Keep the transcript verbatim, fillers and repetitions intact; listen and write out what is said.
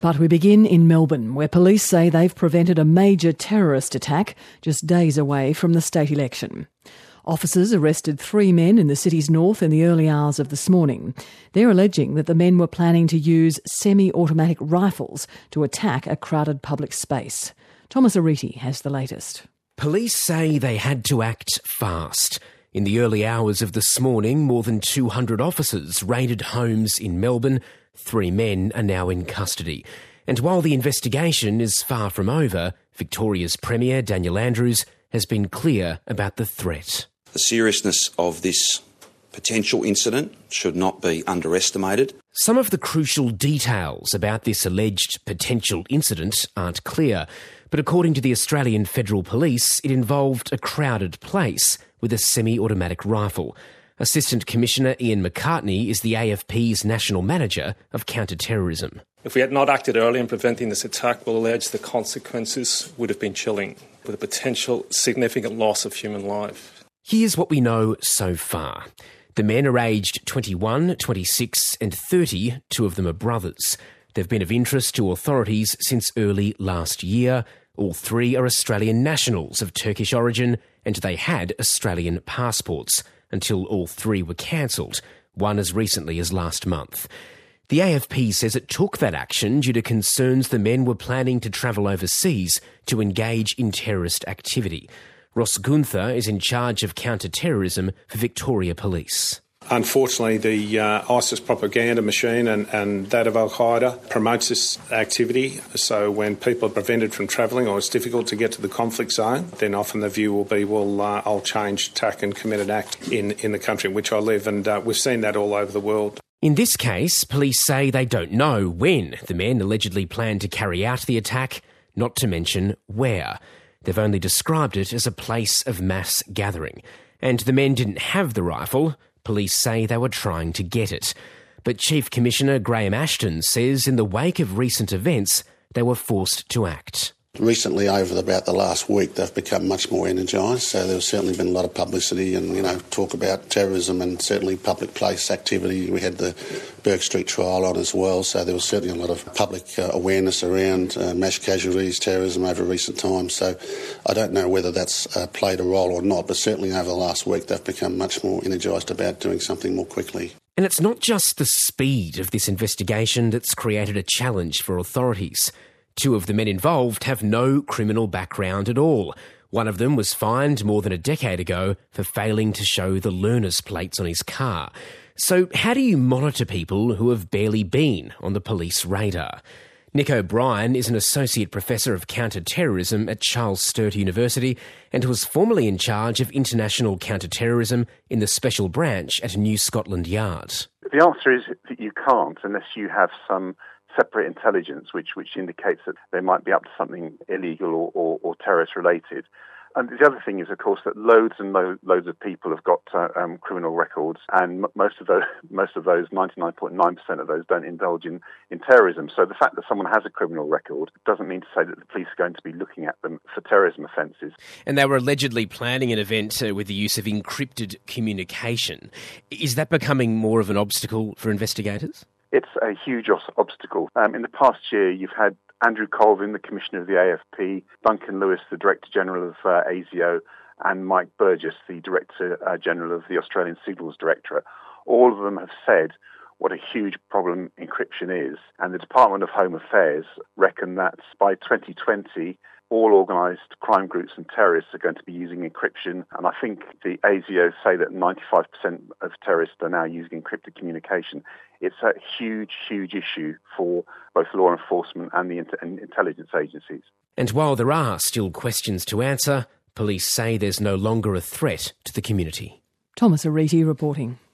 But we begin in Melbourne, where police say they've prevented a major terrorist attack just days away from the state election. Officers arrested three men in the city's north in the early hours of this morning. They're alleging that the men were planning to use semi-automatic rifles to attack a crowded public space. Thomas Ariti has the latest. Police say they had to act fast. In the early hours of this morning, more than two hundred officers raided homes in Melbourne. Three men are now in custody. And while the investigation is far from over, Victoria's Premier, Daniel Andrews, has been clear about the threat. The seriousness of this potential incident should not be underestimated. Some of the crucial details about this alleged potential incident aren't clear, but according to the Australian Federal Police, it involved a crowded place with a semi-automatic rifle. Assistant Commissioner Ian McCartney is the A F P's National Manager of Counter-Terrorism. If we had not acted early in preventing this attack, we'll allege the consequences would have been chilling, with a potential significant loss of human life. Here's what we know so far. The men are aged twenty-one, twenty-six and thirty. Two of them are brothers. They've been of interest to authorities since early last year. All three are Australian nationals of Turkish origin, and they had Australian passports until all three were cancelled, one as recently as last month. The A F P says it took that action due to concerns the men were planning to travel overseas to engage in terrorist activity. Ross Gunther is in charge of counter-terrorism for Victoria Police. Unfortunately, the uh, ISIS propaganda machine and, and that of Al-Qaeda promotes this activity. So when people are prevented from travelling or it's difficult to get to the conflict zone, then often the view will be, well, uh, I'll change tack and commit an act in, in the country in which I live. And uh, we've seen that all over the world. In this case, police say they don't know when the men allegedly planned to carry out the attack, not to mention where. They've only described it as a place of mass gathering. And the men didn't have the rifle. Police say they were trying to get it. But Chief Commissioner Graham Ashton says in the wake of recent events, they were forced to act. Recently, over about the last week, they've become much more energised. So there's certainly been a lot of publicity and, you know, talk about terrorism and certainly public place activity. We had the Burke Street trial on as well. So there was certainly a lot of public uh, awareness around uh, mass casualties, terrorism over recent times. So I don't know whether that's uh, played a role or not, but certainly over the last week, they've become much more energised about doing something more quickly. And it's not just the speed of this investigation that's created a challenge for authorities. Two of the men involved have no criminal background at all. One of them was fined more than a decade ago for failing to show the learner's plates on his car. So how do you monitor people who have barely been on the police radar? Nick O'Brien is an associate professor of counter-terrorism at Charles Sturt University and was formerly in charge of international counter-terrorism in the special branch at New Scotland Yard. The answer is that you can't unless you have some separate intelligence which, which indicates that they might be up to something illegal or, or, or terrorist-related. And the other thing is, of course, that loads and lo- loads of people have got uh, um, criminal records, and m- most of those, most of those, ninety-nine point nine percent of those, don't indulge in, in terrorism. So the fact that someone has a criminal record doesn't mean to say that the police are going to be looking at them for terrorism offences. And they were allegedly planning an event uh, with the use of encrypted communication. Is that becoming more of an obstacle for investigators? It's a huge os- obstacle. Um, in the past year, you've had Andrew Colvin, the Commissioner of the A F P, Duncan Lewis, the Director General of uh, A S I O, and Mike Burgess, the Director uh, General of the Australian Signals Directorate. All of them have said what a huge problem encryption is. And the Department of Home Affairs reckon that by twenty twenty, all organised crime groups and terrorists are going to be using encryption. And I think the A S I O say that ninety-five percent of terrorists are now using encrypted communication. It's a huge, huge issue for both law enforcement and the inter- and intelligence agencies. And while there are still questions to answer, police say there's no longer a threat to the community. Thomas Ariti reporting.